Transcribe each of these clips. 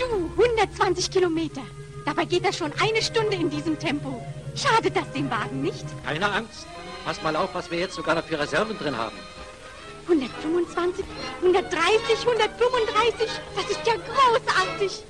Du, 120 Kilometer. Dabei geht er schon 1 Stunde in diesem Tempo. Schadet das dem Wagen nicht? Keine Angst. Pass mal auf, was wir jetzt sogar noch für Reserven drin haben. 125, 130, 135. Das ist ja großartig.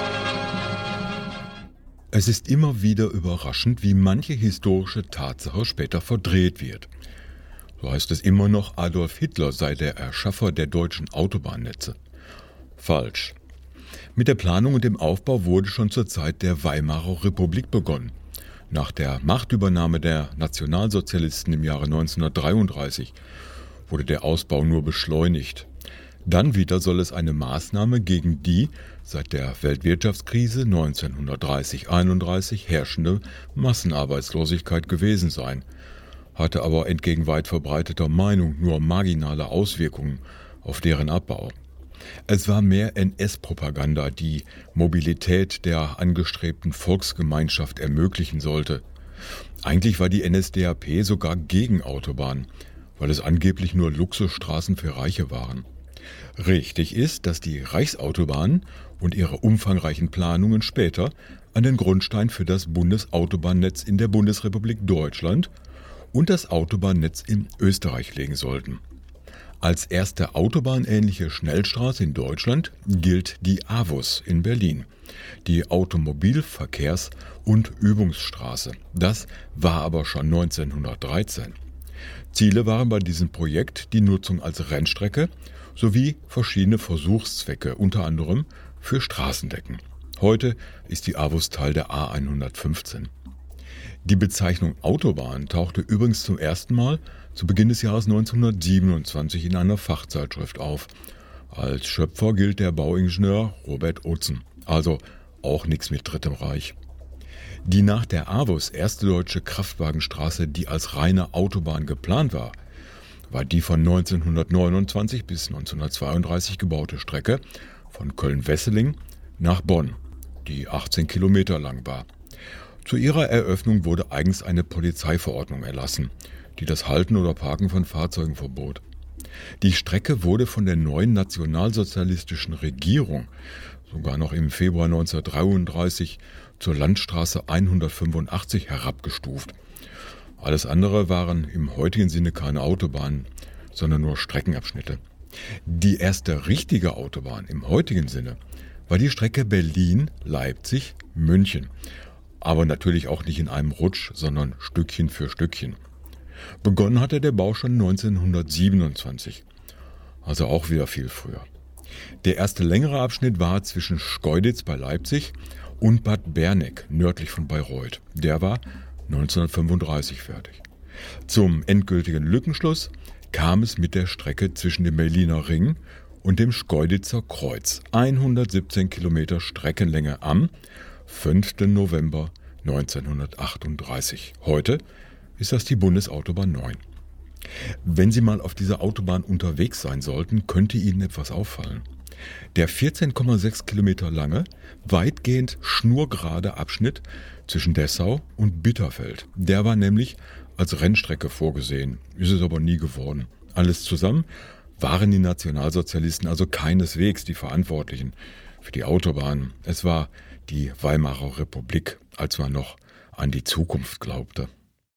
Es ist immer wieder überraschend, wie manche historische Tatsache später verdreht wird. So heißt es immer noch, Adolf Hitler sei der Erschaffer der deutschen Autobahnnetze. Falsch. Mit der Planung und dem Aufbau wurde schon zur Zeit der Weimarer Republik begonnen. Nach der Machtübernahme der Nationalsozialisten im Jahre 1933 wurde der Ausbau nur beschleunigt. Dann wieder soll es eine Maßnahme gegen die seit der Weltwirtschaftskrise 1930-31 herrschende Massenarbeitslosigkeit gewesen sein, hatte aber entgegen weit verbreiteter Meinung nur marginale Auswirkungen auf deren Abbau. Es war mehr NS-Propaganda, die Mobilität der angestrebten Volksgemeinschaft ermöglichen sollte. Eigentlich war die NSDAP sogar gegen Autobahnen, weil es angeblich nur Luxusstraßen für Reiche waren. Richtig ist, dass die Reichsautobahnen und ihre umfangreichen Planungen später an den Grundstein für das Bundesautobahnnetz in der Bundesrepublik Deutschland und das Autobahnnetz in Österreich legen sollten. Als erste autobahnähnliche Schnellstraße in Deutschland gilt die AVUS in Berlin, die Automobilverkehrs- und Übungsstraße. Das war aber schon 1913. Ziele waren bei diesem Projekt die Nutzung als Rennstrecke sowie verschiedene Versuchszwecke, unter anderem für Straßendecken. Heute ist die AVUS Teil der A115. Die Bezeichnung Autobahn tauchte übrigens zum ersten Mal zu Beginn des Jahres 1927 in einer Fachzeitschrift auf. Als Schöpfer gilt der Bauingenieur Robert Otzen, also auch nichts mit Drittem Reich. Die nach der AVUS erste deutsche Kraftwagenstraße, die als reine Autobahn geplant war, war die von 1929 bis 1932 gebaute Strecke von Köln-Wesseling nach Bonn, die 18 Kilometer lang war. Zu ihrer Eröffnung wurde eigens eine Polizeiverordnung erlassen, die das Halten oder Parken von Fahrzeugen verbot. Die Strecke wurde von der neuen nationalsozialistischen Regierung sogar noch im Februar 1933 zur Landstraße 185 herabgestuft. Alles andere waren im heutigen Sinne keine Autobahnen, sondern nur Streckenabschnitte. Die erste richtige Autobahn im heutigen Sinne war die Strecke Berlin-Leipzig-München. Aber natürlich auch nicht in einem Rutsch, sondern Stückchen für Stückchen. Begonnen hatte der Bau schon 1927, also auch wieder viel früher. Der erste längere Abschnitt war zwischen Schkeuditz bei Leipzig und Bad Berneck, nördlich von Bayreuth. Der war 1935 fertig. Zum endgültigen Lückenschluss kam es mit der Strecke zwischen dem Berliner Ring und dem Schkeuditzer Kreuz. 117 Kilometer Streckenlänge am 5. November 1938. Heute ist das die Bundesautobahn 9. Wenn Sie mal auf dieser Autobahn unterwegs sein sollten, könnte Ihnen etwas auffallen. Der 14,6 Kilometer lange, weitgehend schnurgerade Abschnitt zwischen Dessau und Bitterfeld, der war nämlich als Rennstrecke vorgesehen, ist es aber nie geworden. Alles zusammen waren die Nationalsozialisten also keineswegs die Verantwortlichen für die Autobahn. Es war die Weimarer Republik, als man noch an die Zukunft glaubte.